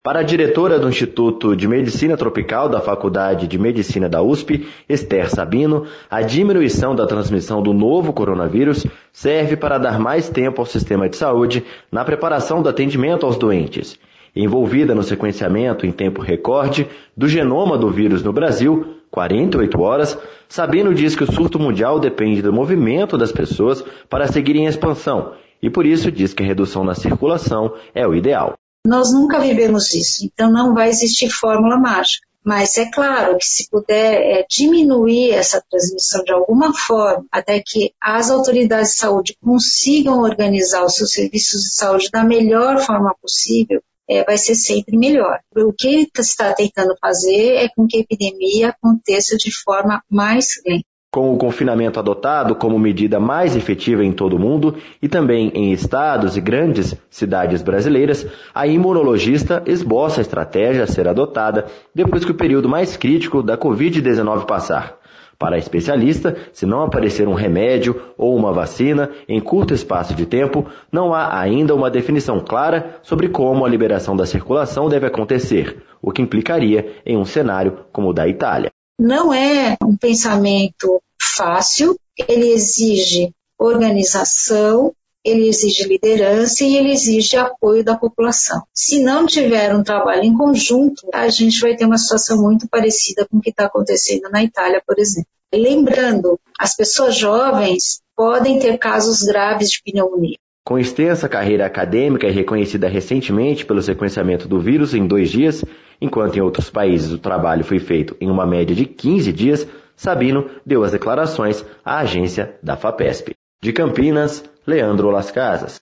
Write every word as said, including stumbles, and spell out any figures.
Para a diretora do Instituto de Medicina Tropical da Faculdade de Medicina da U S P, Esther Sabino, a diminuição da transmissão do novo coronavírus serve para dar mais tempo ao sistema de saúde na preparação do atendimento aos doentes. Envolvida no sequenciamento em tempo recorde do genoma do vírus no Brasil, quarenta e oito horas, Sabino diz que o surto mundial depende do movimento das pessoas para seguirem a expansão e por isso diz que a redução na circulação é o ideal. Nós nunca vivemos isso, então não vai existir fórmula mágica. Mas é claro que se puder é, diminuir essa transmissão de alguma forma, até que as autoridades de saúde consigam organizar os seus serviços de saúde da melhor forma possível, é, vai ser sempre melhor. O que está tentando fazer é com que a epidemia aconteça de forma mais lenta. Com o confinamento adotado como medida mais efetiva em todo o mundo e também em estados e grandes cidades brasileiras, a imunologista esboça a estratégia a ser adotada depois que o período mais crítico da covid dezenove passar. Para a especialista, se não aparecer um remédio ou uma vacina em curto espaço de tempo, não há ainda uma definição clara sobre como a liberação da circulação deve acontecer, o que implicaria em um cenário como o da Itália. Não é um pensamento fácil, ele exige organização, ele exige liderança e ele exige apoio da população. Se não tiver um trabalho em conjunto, a gente vai ter uma situação muito parecida com o que está acontecendo na Itália, por exemplo. Lembrando, as pessoas jovens podem ter casos graves de pneumonia. Com extensa carreira acadêmica e reconhecida recentemente pelo sequenciamento do vírus em dois dias, enquanto em outros países o trabalho foi feito em uma média de quinze dias, Sabino deu as declarações à agência da FAPESP. De Campinas, Leandro Las Casas.